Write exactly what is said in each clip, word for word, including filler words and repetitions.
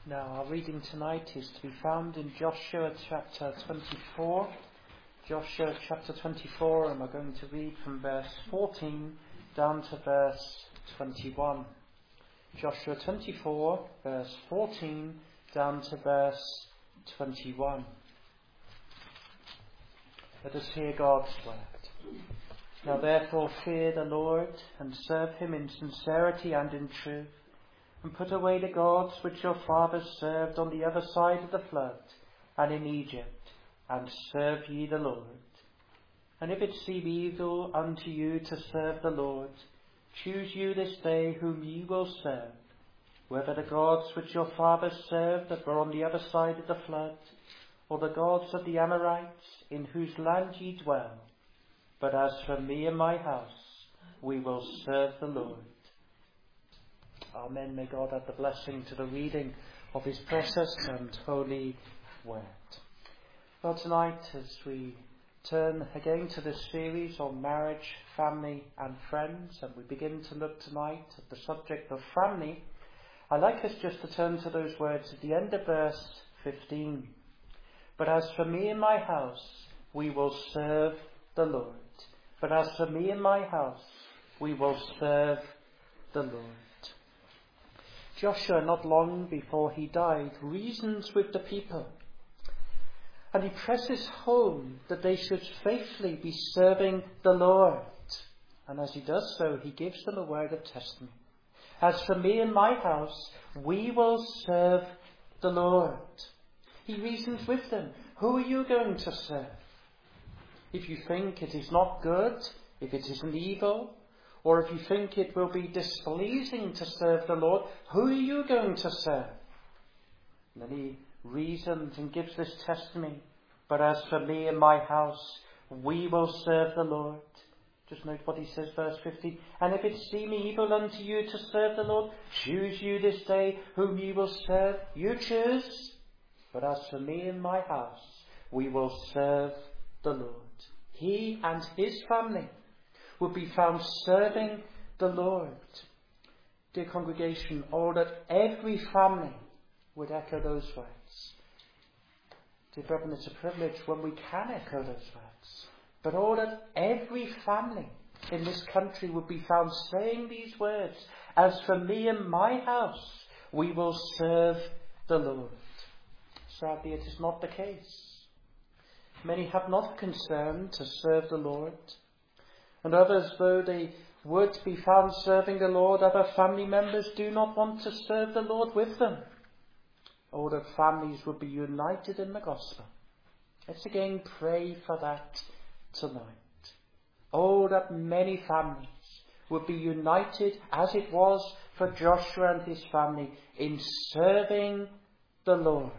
Now, our reading tonight is to be found in Joshua chapter twenty-four. Joshua chapter twenty-four, and we're going to read from verse fourteen down to verse twenty-one. Joshua twenty-four, verse fourteen down to verse twenty-one. Let us hear God's word. Now therefore fear the Lord, and serve him in sincerity and in truth, and put away the gods which your fathers served on the other side of the flood, and in Egypt, and serve ye the Lord. And if it seem evil unto you to serve the Lord, choose you this day whom ye will serve, whether the gods which your fathers served that were on the other side of the flood, or the gods of the Amorites, in whose land ye dwell. But as for me and my house, we will serve the Lord. Amen. May God add the blessing to the reading of his precious and holy word. Well, tonight, as we turn again to this series on marriage, family and friends, and we begin to look tonight at the subject of family, I'd like us just to turn to those words at the end of verse fifteen. But as for me and my house, we will serve the Lord. But as for me and my house, we will serve the Lord. Joshua, not long before he died, reasons with the people. And he presses home that they should faithfully be serving the Lord. And as he does so, he gives them a word of testimony. As for me and my house, we will serve the Lord. He reasons with them. Who are you going to serve? If you think it is not good, if it isn't evil, or if you think it will be displeasing to serve the Lord, who are you going to serve? And then he reasons and gives this testimony. But as for me and my house, we will serve the Lord. Just note what he says, verse fifteen. And if it seem evil unto you to serve the Lord, choose you this day whom ye will serve. You choose. But as for me and my house, we will serve the Lord. He and his family will be found serving the Lord. Dear congregation, all that every family would echo those words. Dear brethren, it's a privilege when we can echo those words. But all that every family in this country would be found saying these words. As for me and my house, we will serve the Lord. Sadly, it is not the case. Many have not concern to serve the Lord. And others, though they would be found serving the Lord, other family members do not want to serve the Lord with them. Oh, that families would be united in the gospel. Let's again pray for that tonight. Oh, that many families would be united, as it was for Joshua and his family, in serving the Lord.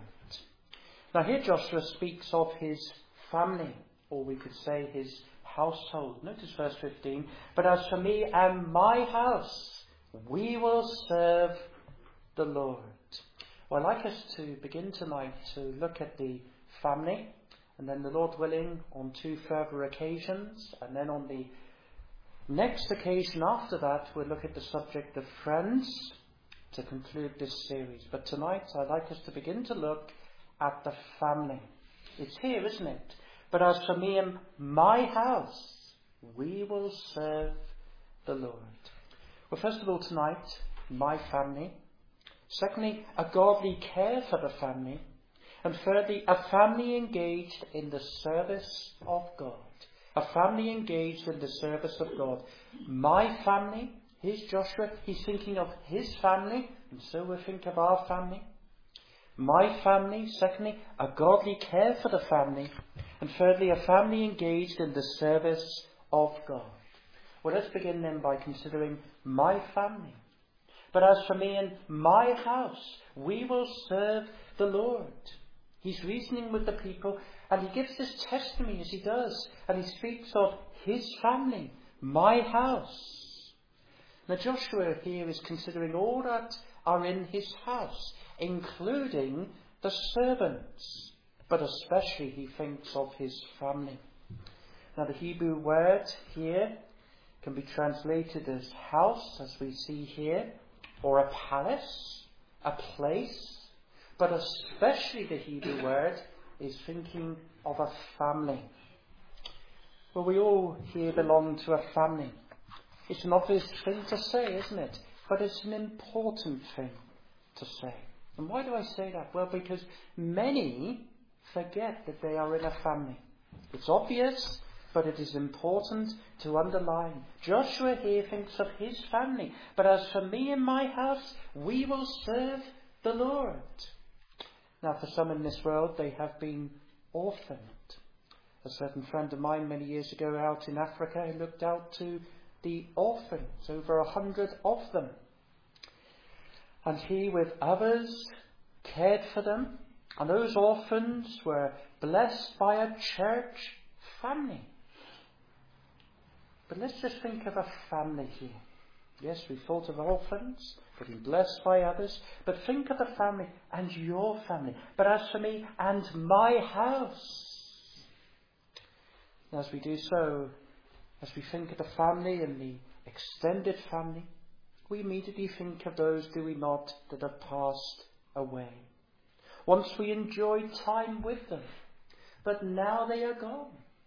Now here Joshua speaks of his family, or we could say his household. Notice verse fifteen. But as for me and my house, we will serve the Lord. Well, I'd like us to begin tonight to look at the family, and then the Lord willing on two further occasions, and then on the next occasion after that we'll look at the subject of friends to conclude this series. But tonight I'd like us to begin to look at the family. It's here, isn't it? But as for me and my house, we will serve the Lord. Well, first of all tonight, my family. Secondly, a godly care for the family. And thirdly, a family engaged in the service of God. A family engaged in the service of God. My family, here's Joshua, he's thinking of his family, and so we'll think of our family. My family, secondly, a godly care for the family, and thirdly, a family engaged in the service of God. Well, let's begin then by considering my family. But as for me and my house, we will serve the Lord. He's reasoning with the people, and he gives this testimony as he does, and he speaks of his family, my house. Now Joshua here is considering all that are in his house, including the servants, but especially he thinks of his family. Now the Hebrew word here can be translated as house, as we see here, or a palace, a place, but especially the Hebrew word is thinking of a family. Well, we all here belong to a family. It's an obvious thing to say, isn't it? But it's an important thing to say. And why do I say that? Well, because many forget that they are in a family. It's obvious, but it is important to underline. Joshua here thinks of his family. But as for me and my house, we will serve the Lord. Now, for some in this world, they have been orphaned. A certain friend of mine many years ago out in Africa, he looked out to the orphans, over a hundred of them. And he, with others, cared for them. And those orphans were blessed by a church family. But let's just think of a family here. Yes, we thought of orphans, getting blessed by others. But think of the family and your family. But as for me and my house. And as we do so, as we think of the family and the extended family, we immediately think of those, do we not, that have passed away. Once we enjoyed time with them, but now they are gone.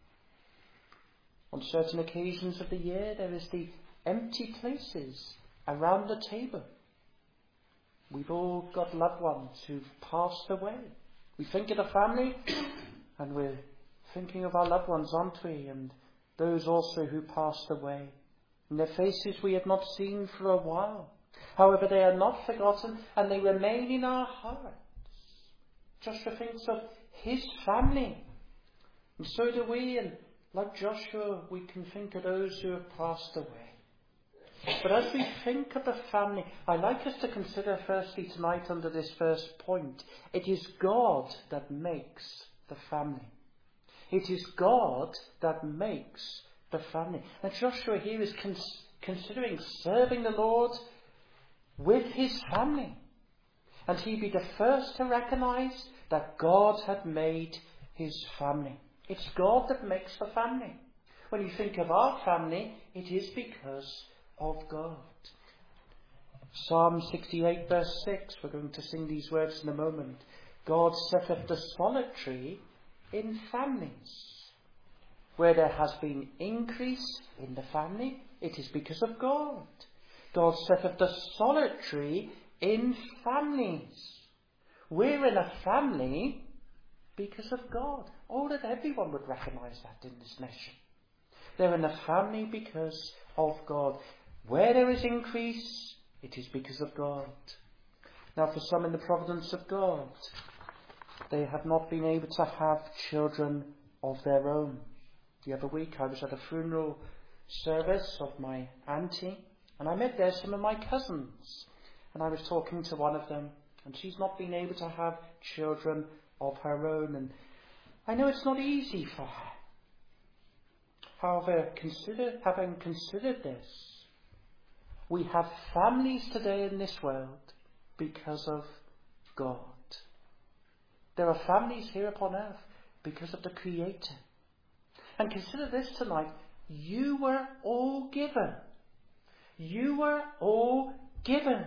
On certain occasions of the year, there is the empty places around the table. We've all got loved ones who've passed away. We think of the family, and we're thinking of our loved ones, aren't we? And those also who passed away. And their faces we have not seen for a while. However, they are not forgotten, and they remain in our hearts. Joshua thinks of his family. And so do we, and like Joshua, we can think of those who have passed away. But as we think of the family, I'd like us to consider firstly tonight under this first point, it is God that makes the family. It is God that makes the family. And Joshua here is cons- considering serving the Lord with his family. And he'd be the first to recognise that God had made his family. It's God that makes the family. When you think of our family, it is because of God. Psalm sixty-eight verse six, we're going to sing these words in a moment. God setteth the solitary in families. Where there has been increase in the family, it is because of God. God setteth the solitary in families. We're in a family because of God. Oh, that everyone would recognise that in this nation. They're in a family because of God. Where there is increase, it is because of God. Now, for some in the providence of God, they have not been able to have children of their own. The other week I was at a funeral service of my auntie, and I met there some of my cousins. And I was talking to one of them, and she's not been able to have children of her own. And I know it's not easy for her. However, consider, having considered this, we have families today in this world because of God. There are families here upon earth because of the Creator. And consider this tonight, you were all given. You were all given.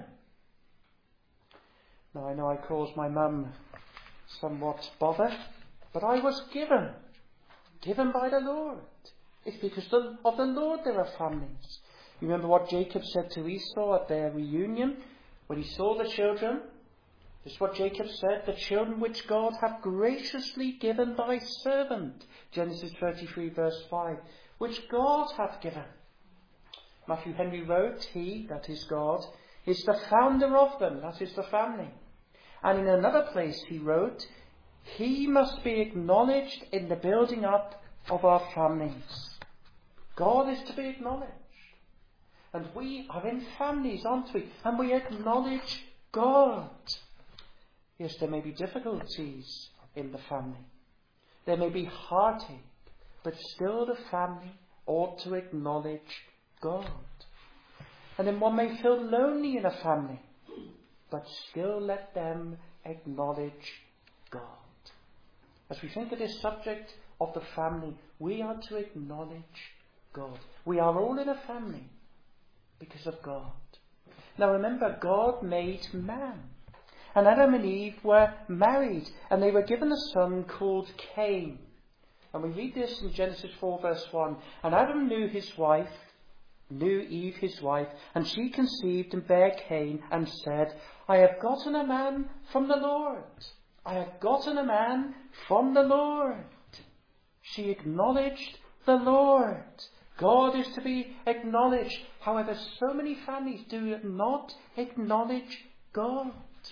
Now I know I caused my mum somewhat bother, but I was given. Given by the Lord. It's because of the Lord there are families. You remember what Jacob said to Esau at their reunion? When he saw the children, this is what Jacob said, the children which God hath graciously given thy servant. Genesis thirty-three verse five. Which God hath given. Matthew Henry wrote, he, that is God, is the founder of them, that is the family. And in another place he wrote, he must be acknowledged in the building up of our families. God is to be acknowledged. And we are in families, aren't we? And we acknowledge God. Yes, there may be difficulties in the family. There may be heartache, but still the family ought to acknowledge God. And then one may feel lonely in a family, but still let them acknowledge God. As we think of this subject of the family, we are to acknowledge God. We are all in a family because of God. Now remember, God made man. And Adam and Eve were married, and they were given a son called Cain. And we read this in Genesis four verse one. And Adam knew his wife, knew Eve his wife, and she conceived and bare Cain, and said, I have gotten a man from the Lord. I have gotten a man from the Lord. She acknowledged the Lord. God is to be acknowledged. However, so many families do not acknowledge God.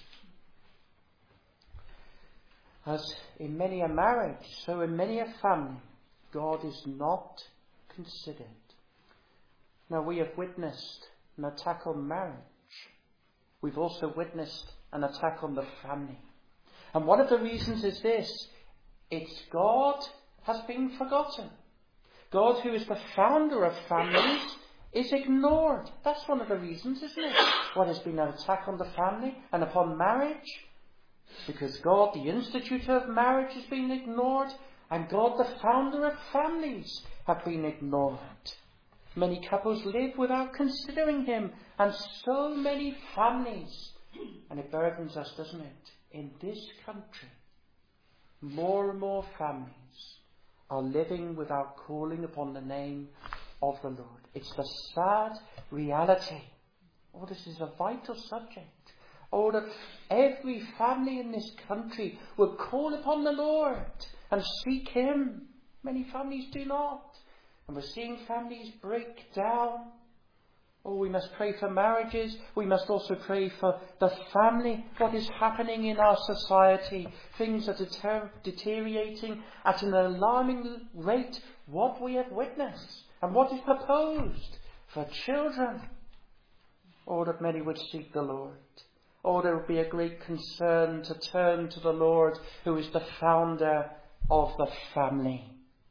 As in many a marriage, so in many a family, God is not considered. Now, we have witnessed an attack on marriage. We've also witnessed an attack on the family. And one of the reasons is this. It's God has been forgotten. God, who is the founder of families, is ignored. That's one of the reasons, isn't it? What has been an attack on the family and upon marriage? Because God, the institutor of marriage, has been ignored, and God, the founder of families, have been ignored. Many couples live without considering him, and so many families, and it burdens us, doesn't it? In this country, more and more families are living without calling upon the name of the Lord. It's the sad reality. Oh, this is a vital subject. Oh, that every family in this country would call upon the Lord and seek him. Many families do not. And we're seeing families break down. Oh, we must pray for marriages. We must also pray for the family. What is happening in our society? Things are deter- deteriorating at an alarming rate. What we have witnessed and what is proposed for children. Oh, that many would seek the Lord. Oh, there would be a great concern to turn to the Lord, who is the founder of the family.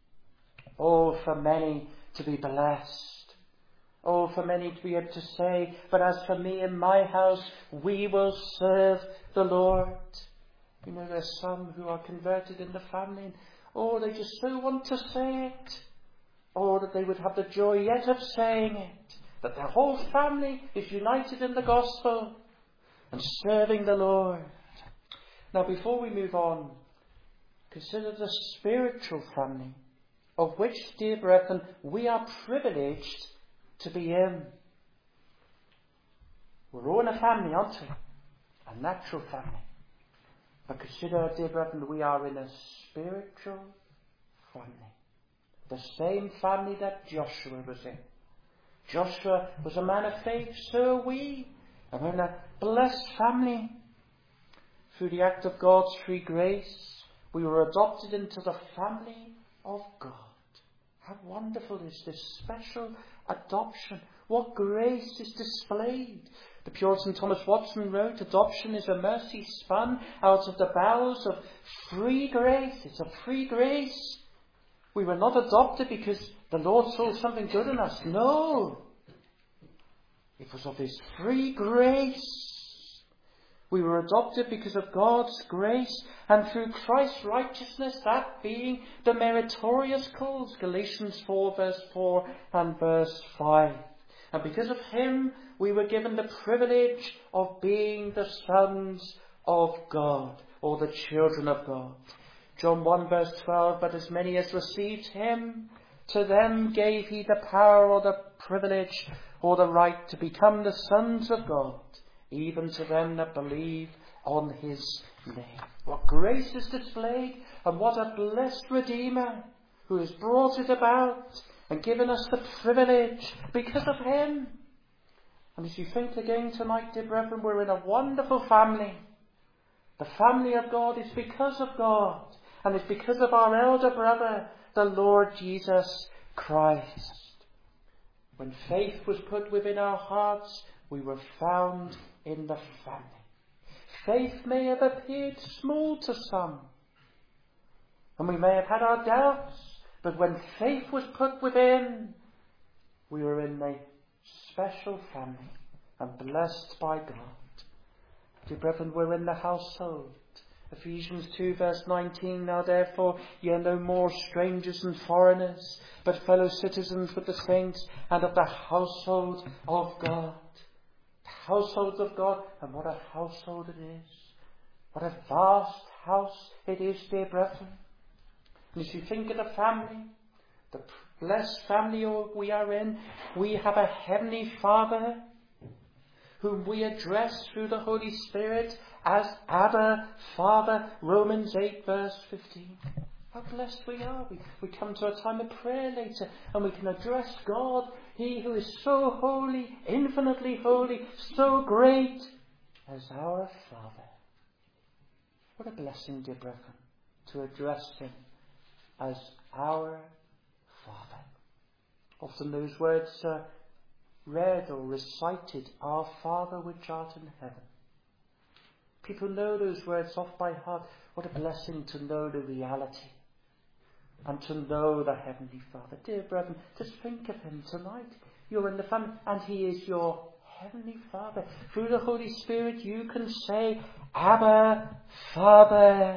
Oh, for many to be blessed. Oh, for many to be able to say, but as for me and my house, we will serve the Lord. You know, there's some who are converted in the family, and oh, they just so want to say it. Oh, that they would have the joy yet of saying it. That their whole family is united in the gospel and serving the Lord. Now, before we move on, consider the spiritual family, of which, dear brethren, we are privileged to be in. We're all in a family, aren't we? A natural family. But consider, dear brethren, that we are in a spiritual family. The same family that Joshua was in. Joshua was a man of faith, so are we. And we're in a blessed family. Through the act of God's free grace, we were adopted into the family of God. How wonderful is this special adoption. What grace is displayed. The Puritan Thomas Watson wrote, adoption is a mercy spun out of the bowels of free grace. It's a free grace. We were not adopted because the Lord saw something good in us. No. It was of his free grace. We were adopted because of God's grace and through Christ's righteousness, that being the meritorious cause. Galatians four verse four and verse five. And because of him, we were given the privilege of being the sons of God, or the children of God. John one verse twelve, but as many as received him, to them gave he the power or the privilege or the right to become the sons of God, even to them that believe on his name. What grace is displayed, and what a blessed Redeemer who has brought it about and given us the privilege because of him. And as you think again tonight, dear brethren, we're in a wonderful family. The family of God is because of God, and it's because of our elder brother, the Lord Jesus Christ. When faith was put within our hearts, we were found in the family. Faith may have appeared small to some, and we may have had our doubts, but when faith was put within, we were in a special family and blessed by God. Dear brethren, we're in the household. Ephesians two verse nineteen, now therefore ye are no more strangers and foreigners, but fellow citizens with the saints and of the household of God. The household of God, and what a household it is. What a vast house it is, dear brethren. And as you think of the family, the blessed family we are in, we have a heavenly Father whom we address through the Holy Spirit as Abba, Father, Romans eight verse fifteen. How blessed we are. We, we come to a time of prayer later and we can address God, He who is so holy, infinitely holy, so great, as our Father. What a blessing, dear brethren, to address Him as our Father. Often those words are read or recited, Our Father which art in heaven. People know those words off by heart. What a blessing to know the reality and to know the Heavenly Father. Dear brethren, just think of Him tonight. You're in the family and He is your Heavenly Father. Through the Holy Spirit you can say, Abba, Father.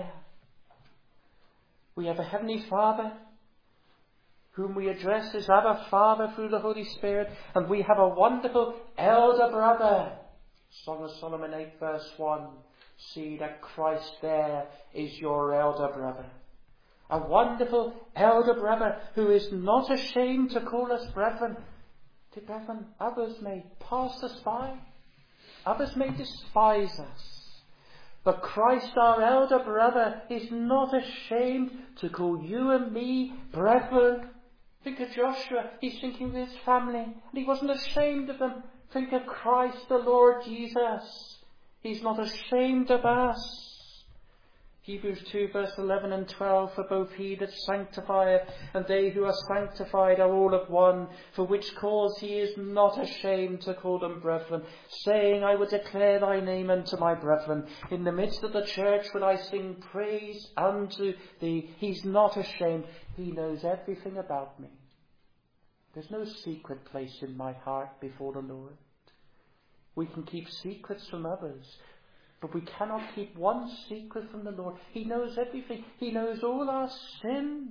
We have a Heavenly Father whom we address as Abba, Father through the Holy Spirit, and we have a wonderful elder brother. Song of Solomon eight verse one. See that Christ there is your elder brother. A wonderful elder brother who is not ashamed to call us brethren. Dear brethren, others may pass us by. Others may despise us. But Christ, our elder brother, is not ashamed to call you and me brethren. Think of Joshua. He's thinking of his family, and he wasn't ashamed of them. Think of Christ, the Lord Jesus. He's not ashamed of us. Hebrews two verse eleven and twelve, for both he that sanctifieth and they who are sanctified are all of one, for which cause he is not ashamed to call them brethren, saying, I will declare thy name unto my brethren. In the midst of the church will I sing praise unto thee. He's not ashamed. He knows everything about me. There's no secret place in my heart before the Lord. We can keep secrets from others, but we cannot keep one secret from the Lord. He knows everything. He knows all our sins.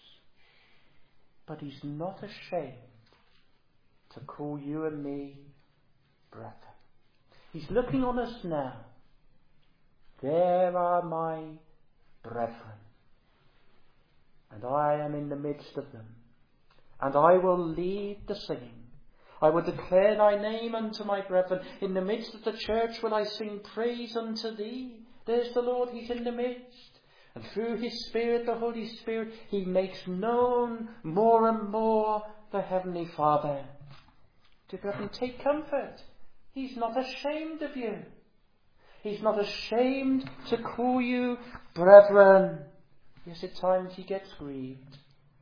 But He's not ashamed to call you and me brethren. He's looking on us now. There are my brethren, and I am in the midst of them, and I will lead the singing. I will declare thy name unto my brethren. In the midst of the church will I sing praise unto thee. There's the Lord, He's in the midst. And through His Spirit, the Holy Spirit, He makes known more and more the Heavenly Father. Dear brethren, take comfort. He's not ashamed of you. He's not ashamed to call you brethren. Yes, at times He gets grieved.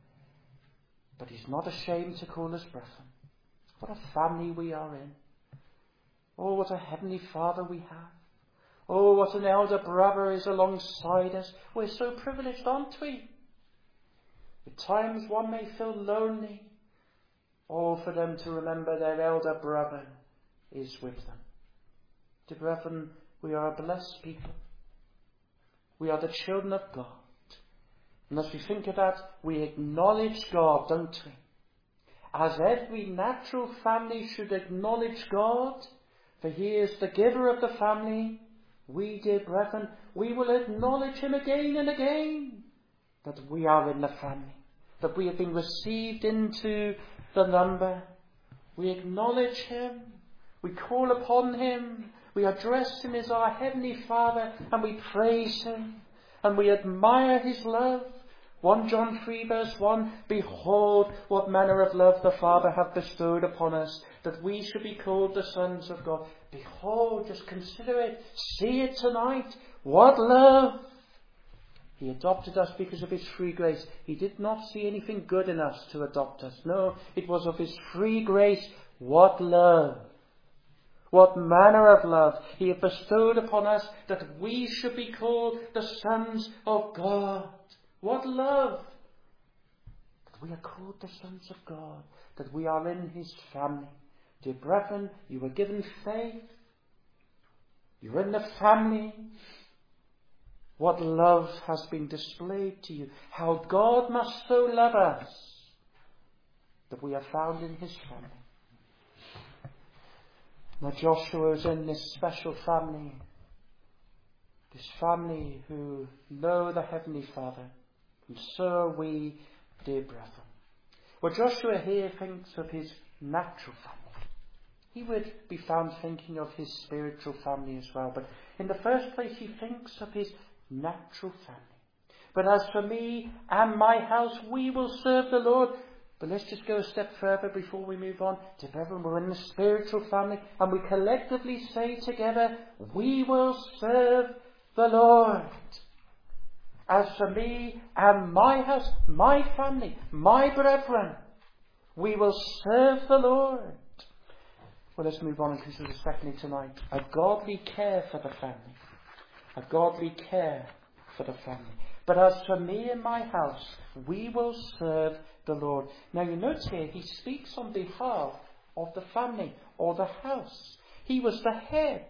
But He's not ashamed to call us brethren. What a family we are in. Oh, what a Heavenly Father we have. Oh, what an elder brother is alongside us. We're so privileged, aren't we? At times one may feel lonely. Oh, for them to remember their elder brother is with them. Dear brethren, we are a blessed people. We are the children of God. And as we think of that, we acknowledge God, don't we? As every natural family should acknowledge God, for He is the giver of the family, we, dear brethren, we will acknowledge Him again and again, that we are in the family, that we have been received into the number. We acknowledge Him, we call upon Him, we address Him as our Heavenly Father, and we praise Him, and we admire His love. First John three verse one, behold what manner of love the Father hath bestowed upon us, that we should be called the sons of God. Behold, just consider it, see it tonight. What love! He adopted us because of His free grace. He did not see anything good in us to adopt us. No, it was of His free grace. What love! What manner of love He hath bestowed upon us, that we should be called the sons of God. What love! That we are called the sons of God, that we are in His family. Dear brethren, you were given faith. You're in the family. What love has been displayed to you. How God must so love us that we are found in His family. Now Joshua is in this special family. This family who know the Heavenly Father, and so are we, dear brethren. Well, Joshua here thinks of his natural family. He would be found thinking of his spiritual family as well. But in the first place, he thinks of his natural family. But as for me and my house, we will serve the Lord. But let's just go a step further before we move on. Dear brethren, we're in the spiritual family, and we collectively say together, we will serve the Lord. As for me and my house, my family, my brethren, we will serve the Lord. Well, let's move on and consider secondly tonight, a godly care for the family. A godly care for the family. But as for me and my house, we will serve the Lord. Now you notice here, he speaks on behalf of the family or the house. He was the head.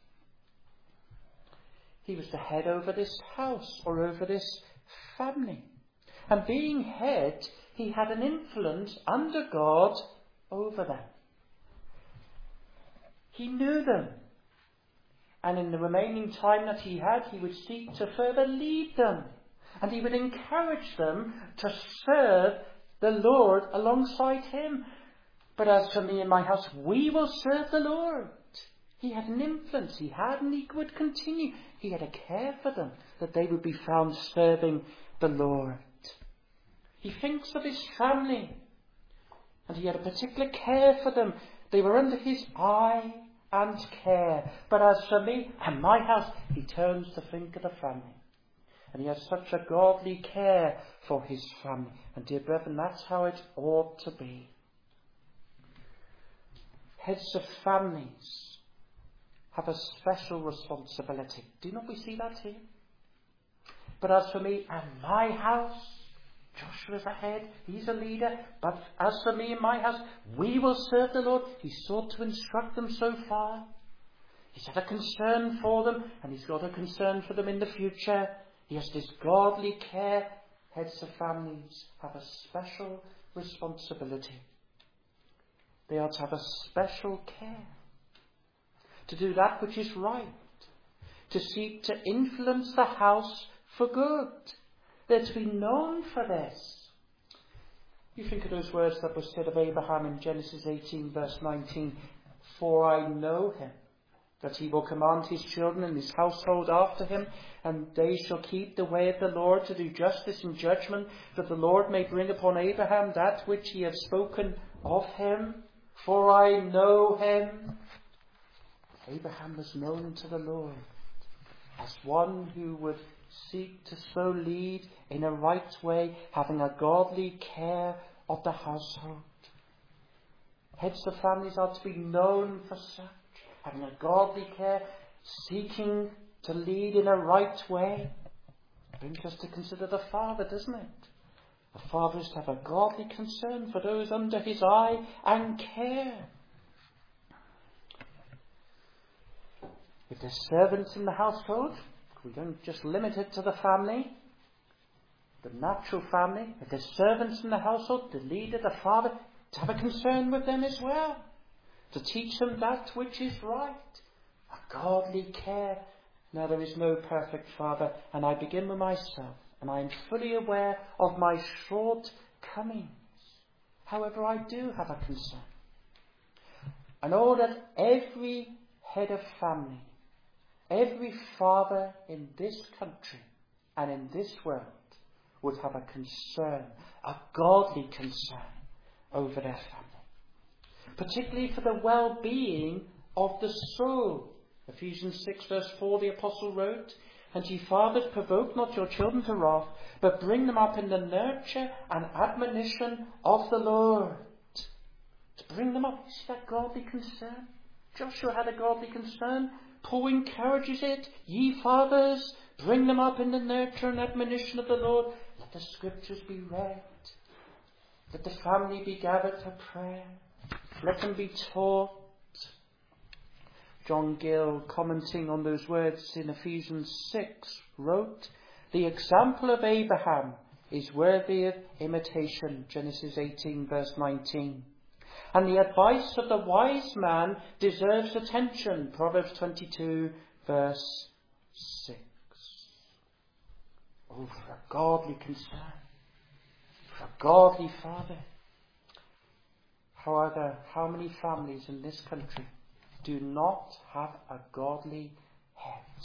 He was the head over this house or over this family. And being head, he had an influence under God over them. He knew them. And in the remaining time that he had, he would seek to further lead them. And he would encourage them to serve the Lord alongside him. But as for me and my house, we will serve the Lord. He had an influence. He had, and he would continue. He had a care for them, that they would be found serving the Lord. He thinks of his family, and he had a particular care for them. They were under his eye and care. But as for me and my house, he turns to think of the family. And he has such a godly care for his family. And dear brethren, that's how it ought to be. Heads of families have a special responsibility. Do not we see that here? But as for me and my house, Joshua's a head, he's a leader. But as for me and my house, we will serve the Lord. He sought to instruct them so far. He's had a concern for them, and he's got a concern for them in the future. He has this godly care. Heads of families have a special responsibility. They are to have a special care. To do that which is right. To seek to influence the house for good. They're to be known for this. You think of those words that were said of Abraham in Genesis eighteen verse nineteen. For I know him, that he will command his children and his household after him, and they shall keep the way of the Lord to do justice and judgment, that the Lord may bring upon Abraham that which he has spoken of him. For I know him. Abraham was known to the Lord as one who would seek to so lead in a right way, having a godly care of the household. Heads of families are to be known for such, having a godly care, seeking to lead in a right way. Brings us to consider the father, doesn't it? The father is to have a godly concern for those under his eye and care. If there's servants in the household, we don't just limit it to the family, the natural family. If there's servants in the household, the leader, the father, to have a concern with them as well. To teach them that which is right. A godly care. Now there is no perfect father, and I begin with myself, and I am fully aware of my shortcomings. However, I do have a concern. I know that every head of family, every father in this country and in this world would have a concern, a godly concern over their family. Particularly for the well-being of the soul. Ephesians six verse four, the apostle wrote, And ye fathers, provoke not your children to wrath, but bring them up in the nurture and admonition of the Lord. To bring them up, is that godly concern? Joshua had a godly concern. Paul encourages it. Ye fathers, bring them up in the nurture and admonition of the Lord. Let the scriptures be read. Let the family be gathered for prayer. Let them be taught. John Gill, commenting on those words in Ephesians six, wrote, The example of Abraham is worthy of imitation, Genesis eighteen verse nineteen. And the advice of the wise man deserves attention, Proverbs twenty-two verse six. Oh, for a godly concern, for a godly father. However, how many families in this country do not have a godly head?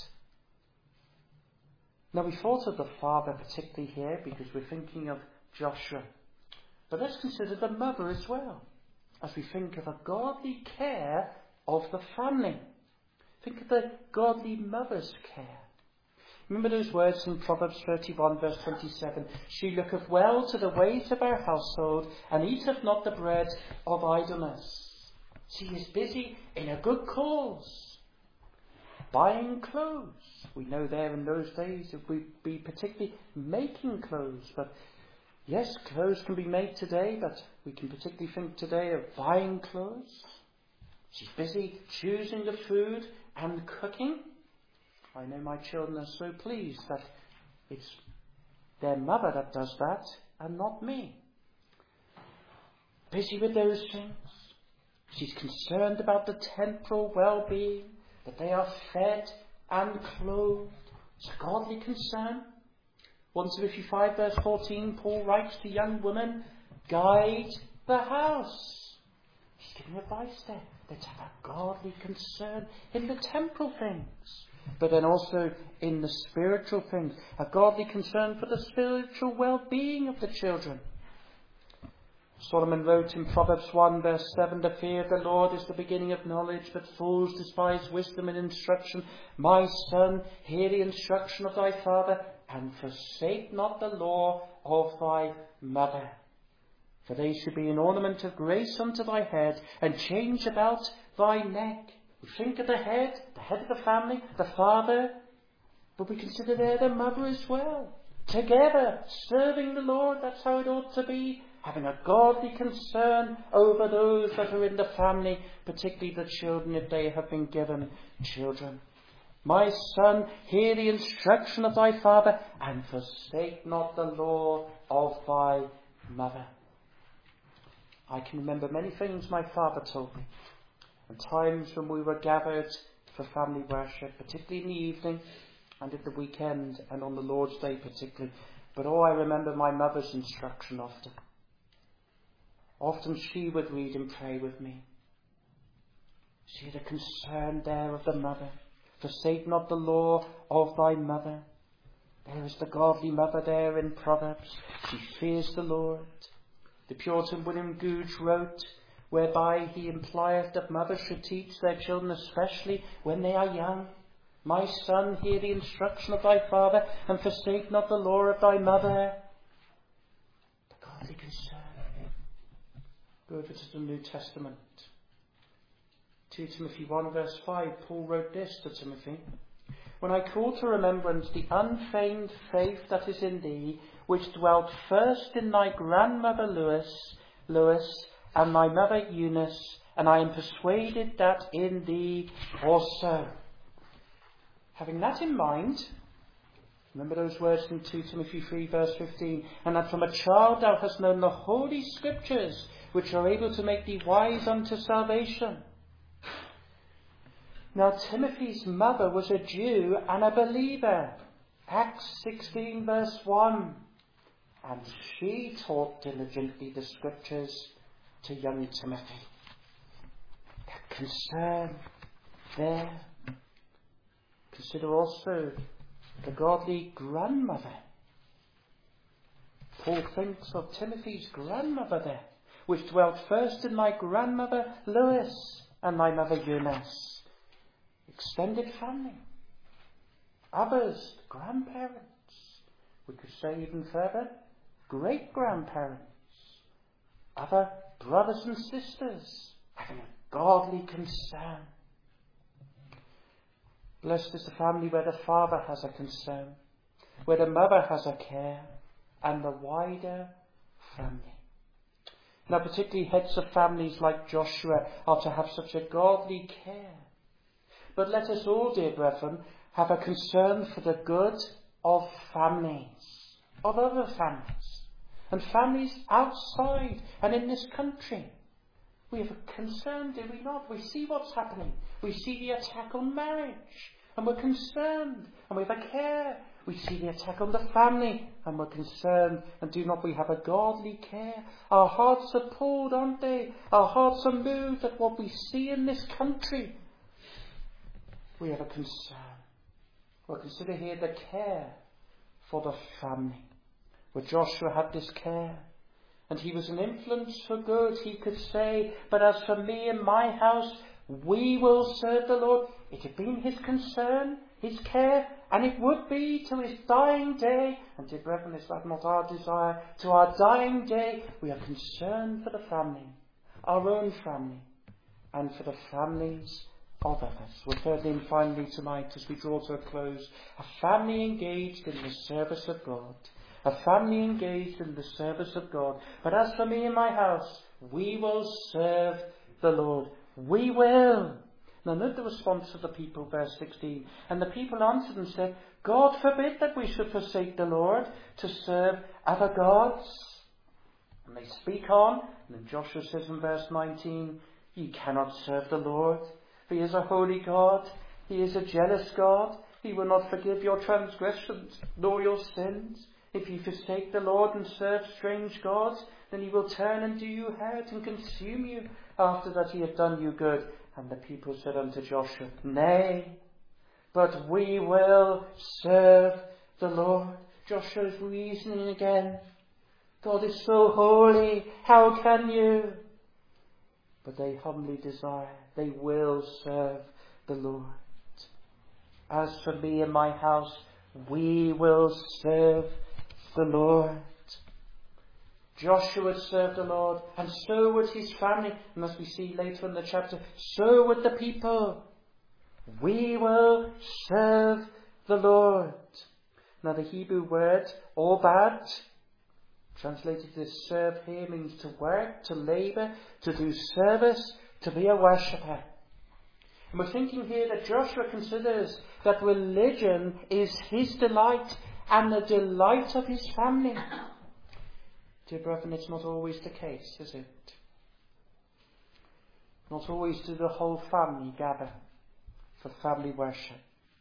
Now, we thought of the father particularly here because we're thinking of Joshua. But let's consider the mother as well, as we think of a godly care of the family. Think of the godly mother's care. Remember those words in Proverbs thirty-one, verse twenty-seven. She looketh well to the ways of her household, and eateth not the bread of idleness. She is busy in a good cause. Buying clothes. We know there in those days it would be particularly making clothes. But yes, clothes can be made today, but we can particularly think today of buying clothes. She's busy choosing the food and cooking. I know my children are so pleased that it's their mother that does that and not me. Busy with those things. She's concerned about the temporal well-being, that they are fed and clothed. It's a godly concern. First Timothy five verse fourteen, Paul writes to young women, guide the house. He's giving advice there. Let's have a godly concern in the temporal things, but then also in the spiritual things. A godly concern for the spiritual well-being of the children. Solomon wrote in Proverbs one verse seven, the fear of the Lord is the beginning of knowledge, but fools despise wisdom and instruction. My son, hear the instruction of thy father, and forsake not the law of thy mother. For they should be an ornament of grace unto thy head, and change about thy neck. We think of the head, the head of the family, the father, but we consider there the mother as well. Together, serving the Lord, that's how it ought to be. Having a godly concern over those that are in the family, particularly the children if they have been given children. My son, hear the instruction of thy father, and forsake not the law of thy mother. I can remember many things my father told me, and times when we were gathered for family worship, particularly in the evening and at the weekend and on the Lord's Day particularly. But oh, I remember my mother's instruction often. Often she would read and pray with me. She had a concern there of the mother. Forsake not the law of thy mother. There is the godly mother there in Proverbs. She fears the Lord. The Puritan William Googe wrote, whereby he implieth that mothers should teach their children, especially when they are young. My son, hear the instruction of thy father, and forsake not the law of thy mother. The godly concern. Go over to the New Testament. Second Timothy one verse five, Paul wrote this to Timothy. When I call to remembrance the unfeigned faith that is in thee, which dwelt first in thy grandmother Lois, Lois, and thy mother Eunice, and I am persuaded that in thee also. Having that in mind, remember those words in Second Timothy three verse fifteen, and that from a child thou hast known the holy scriptures, which are able to make thee wise unto salvation. Now Timothy's mother was a Jew and a believer. Acts sixteen verse one. And she taught diligently the scriptures to young Timothy. That concern there. Consider also the godly grandmother. Paul thinks of Timothy's grandmother there, which dwelt first in my grandmother Lois and my mother Eunice. Extended family. Others, grandparents. We could say even further, great-grandparents. Other brothers and sisters having a godly concern. Blessed is the family where the father has a concern, where the mother has a care, and the wider family. Now, particularly heads of families like Joshua are to have such a godly care. But let us all, dear brethren, have a concern for the good of families, of other families, and families outside and in this country. We have a concern, do we not? We see what's happening. We see the attack on marriage, and we're concerned, and we have a care We see the attack on the family, and we're concerned, and do not we have a godly care? Our hearts are pulled, aren't they? Our hearts are moved at what we see in this country. We have a concern. We'll consider here the care for the family, where Joshua had this care, and he was an influence for good. He could say, but as for me and my house, we will serve the Lord. It had been his concern, his care, and it would be to his dying day. And dear brethren, is that not our desire? To our dying day, we are concerned for the family, our own family, and for the families of others. Well, thirdly and finally tonight, as we draw to a close, a family engaged in the service of God. A family engaged in the service of God. But as for me and my house, we will serve the Lord. We will. Now note the response of the people, verse sixteen. And the people answered and said, God forbid that we should forsake the Lord to serve other gods. And they speak on, and then Joshua says in verse nineteen, ye cannot serve the Lord, for he is a holy God, he is a jealous God, he will not forgive your transgressions nor your sins. If you forsake the Lord and serve strange gods, then he will turn and do you hurt and consume you after that he hath done you good. And the people said unto Joshua, nay, but we will serve the Lord. Joshua is reasoning again. God is so holy, how can you? But they humbly desire, they will serve the Lord. As for me and my house, we will serve the Lord. Joshua would serve the Lord, and so would his family. And as we see later in the chapter, so would the people. We will serve the Lord. Now the Hebrew word, obad, translated as serve here, means to work, to labour, to do service, to be a worshipper. And we're thinking here that Joshua considers that religion is his delight and the delight of his family. Dear brethren, it's not always the case, is it? Not always do the whole family gather for family worship.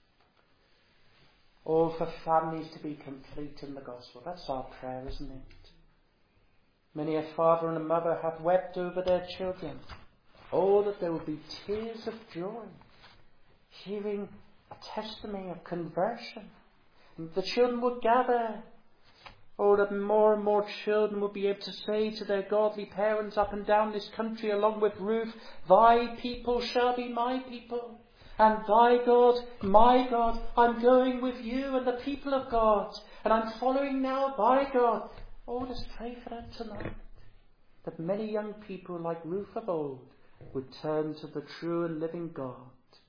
Or for families to be complete in the gospel. That's our prayer, isn't it? Many a father and a mother have wept over their children. Oh, that there would be tears of joy, hearing a testimony of conversion. And the children would gather. Oh, that more and more children would be able to say to their godly parents up and down this country, along with Ruth, thy people shall be my people, and thy God, my God. I'm going with you and the people of God, and I'm following now thy God. Oh, let's pray for that tonight. That many young people like Ruth of old would turn to the true and living God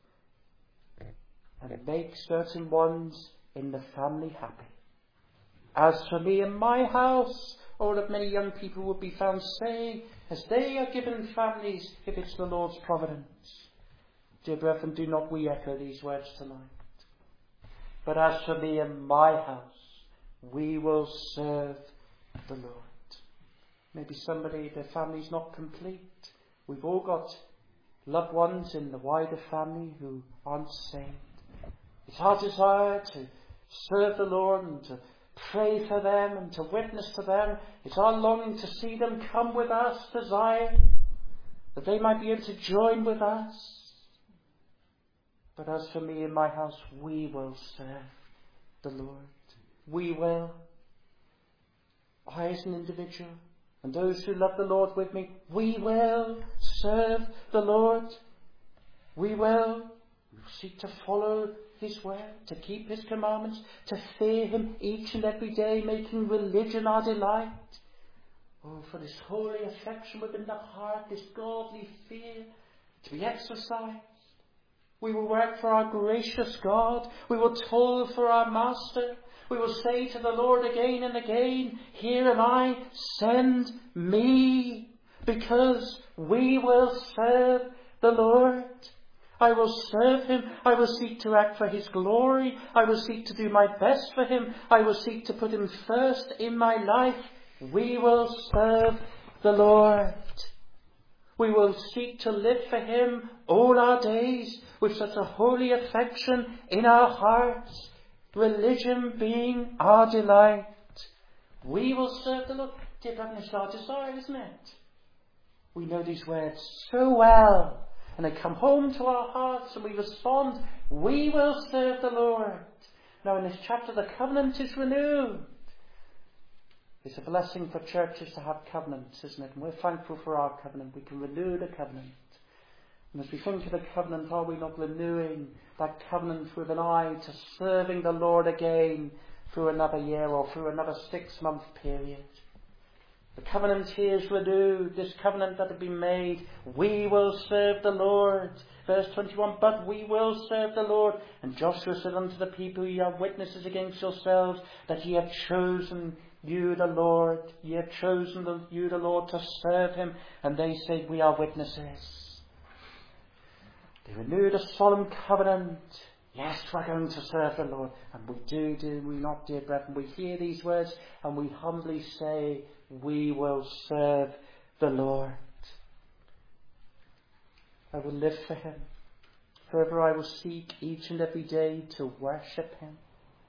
and make certain ones in the family happy. As for me and my house, oh, that many young people would be found saying, as they are given families, if it's the Lord's providence. Dear brethren, do not we echo these words tonight. But as for me and my house, we will serve the Lord. Maybe somebody, their family's not complete. We've all got loved ones in the wider family who aren't saved. It's our desire to serve the Lord and to pray for them and to witness to them. It's our longing to see them come with us to Zion, that they might be able to join with us. But as for me and my house, we will serve the Lord. We will. I as an individual, and those who love the Lord with me, we will serve the Lord. We will seek to follow his word, to keep his commandments, to fear him each and every day, making religion our delight. Oh, for this holy affection within the heart, this godly fear to be exercised. We will work for our gracious God. We will toil for our Master. We will say to the Lord again and again, here am I, send me, because we will serve the Lord. I will serve him. I will seek to act for his glory. I will seek to do my best for him. I will seek to put him first in my life. We will serve the Lord. We will seek to live for him all our days with such a holy affection in our hearts. religion being our delight. We will serve the Lord. Dear brethren, it's our desire, isn't it? We know these words so well, and they come home to our hearts and we respond, we will serve the Lord. Now in this chapter the covenant is renewed. It's a blessing for churches to have covenants, isn't it? And we're thankful for our covenant. We can renew the covenant. And as we think of the covenant, are we not renewing that covenant with an eye to serving the Lord again through another year or through another six-month period? The covenant here is renewed, this covenant that had been made. We will serve the Lord. Verse twenty-one, but we will serve the Lord. And Joshua said unto the people, ye are witnesses against yourselves that ye have chosen you the Lord. Ye have chosen the, you the Lord to serve him. And they said, we are witnesses. They renewed a solemn covenant. Yes, we're going to serve the Lord. And we do, do we not, dear brethren? We hear these words and we humbly say, we will serve the Lord. I will live for him. Forever I will seek each and every day to worship him.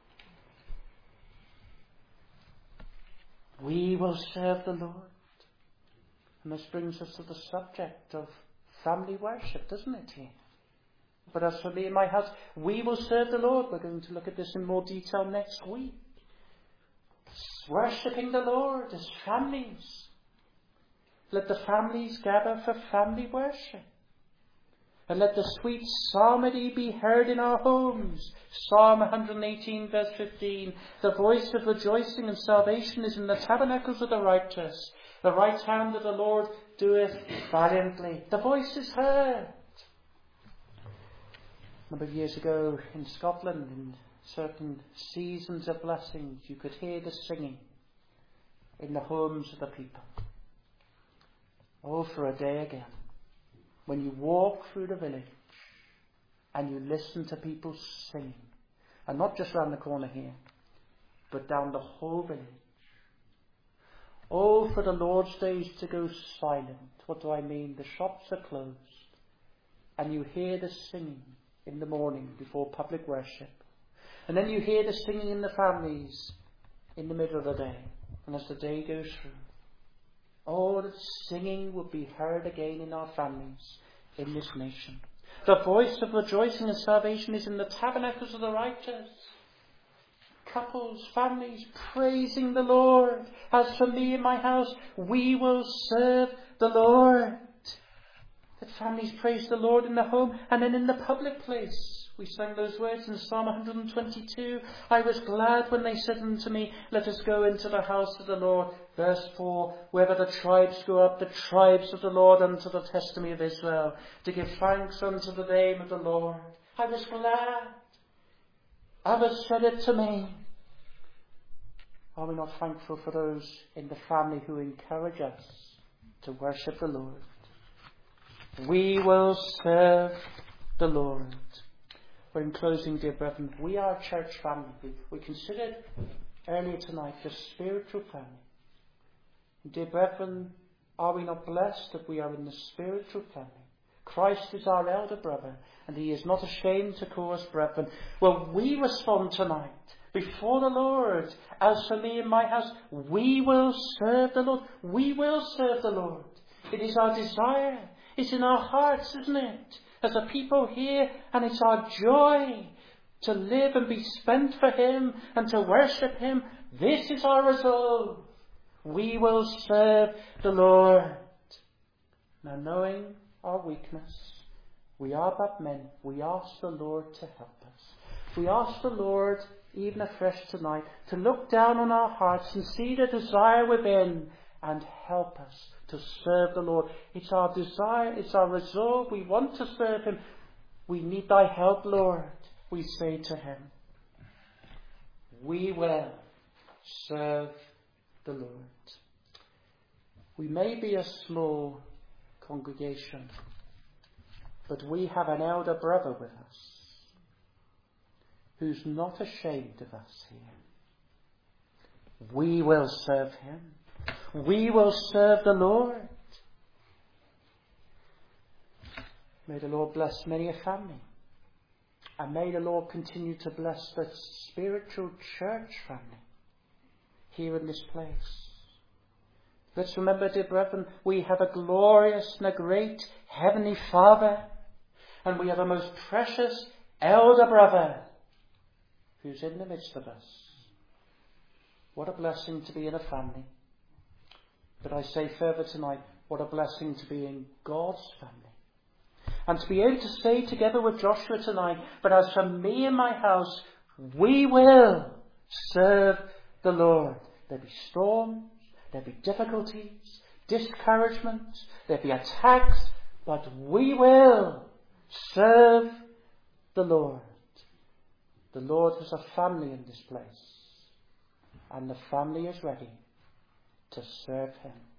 We will serve the Lord. And this brings us to the subject of family worship, doesn't it here? But as for me and my house, we will serve the Lord. We're going to look at this in more detail next week. Worshipping the Lord as families. Let the families gather for family worship. And let the sweet psalmody be heard in our homes. Psalm one eighteen verse fifteen. The voice of rejoicing and salvation is in the tabernacles of the righteous. The right hand of the Lord doeth valiantly. The voice is heard. A number of years ago in Scotland, in certain seasons of blessings, you could hear the singing in the homes of the people. Oh, for a day again, when you walk through the village and you listen to people singing, and not just round the corner here, but down the whole village. Oh, for the Lord's days to go silent. What do I mean? The shops are closed, and you hear the singing in the morning before public worship. And then you hear the singing in the families in the middle of the day. And as the day goes through, oh, the singing will be heard again in our families, in this nation. The voice of rejoicing and salvation is in the tabernacles of the righteous. Couples, families, praising the Lord. As for me and my house, we will serve the Lord. That families praise the Lord in the home and then in the public place. We sang those words in Psalm one twenty-two. I was glad when they said unto me, let us go into the house of the Lord. Verse four, whether the tribes go up, the tribes of the Lord unto the testimony of Israel, to give thanks unto the name of the Lord. I was glad. Others said it to me. Are we not thankful for those in the family who encourage us to worship the Lord? We will serve the Lord. Well, in closing, dear brethren, we are a church family. We, we considered earlier tonight the spiritual family. Dear brethren, are we not blessed that we are in the spiritual family? Christ is our elder brother, and he is not ashamed to call us brethren. Well, we respond tonight before the Lord. As for me and my house, we will serve the Lord. We will serve the Lord. It is our desire. It's in our hearts, isn't it? As a people here, and it's our joy to live and be spent for him and to worship him. This is our resolve. We will serve the Lord. Now, knowing our weakness, we are but men. We ask the Lord to help us. We ask the Lord, even afresh tonight, to look down on our hearts and see the desire within and help us to serve the Lord. It's our desire, it's our resolve. We want to serve him. We need thy help, Lord, we say to him. We will serve the Lord. We may be a small congregation, but we have an elder brother with us who's not ashamed of us here. We will serve him. We will serve the Lord. May the Lord bless many a family And may the Lord continue to bless the spiritual church family here in this place. Let's remember, dear brethren, we have a glorious and a great Heavenly Father, and we have a most precious elder brother who's in the midst of us. What a blessing to be in a family. But I say further tonight, what a blessing to be in God's family. And to be able to say together with Joshua tonight, but as for me and my house, we will serve the Lord. There be storms, there be difficulties, discouragements, there be attacks, but we will serve the Lord. The Lord has a family in this place, and the family is ready to serve him.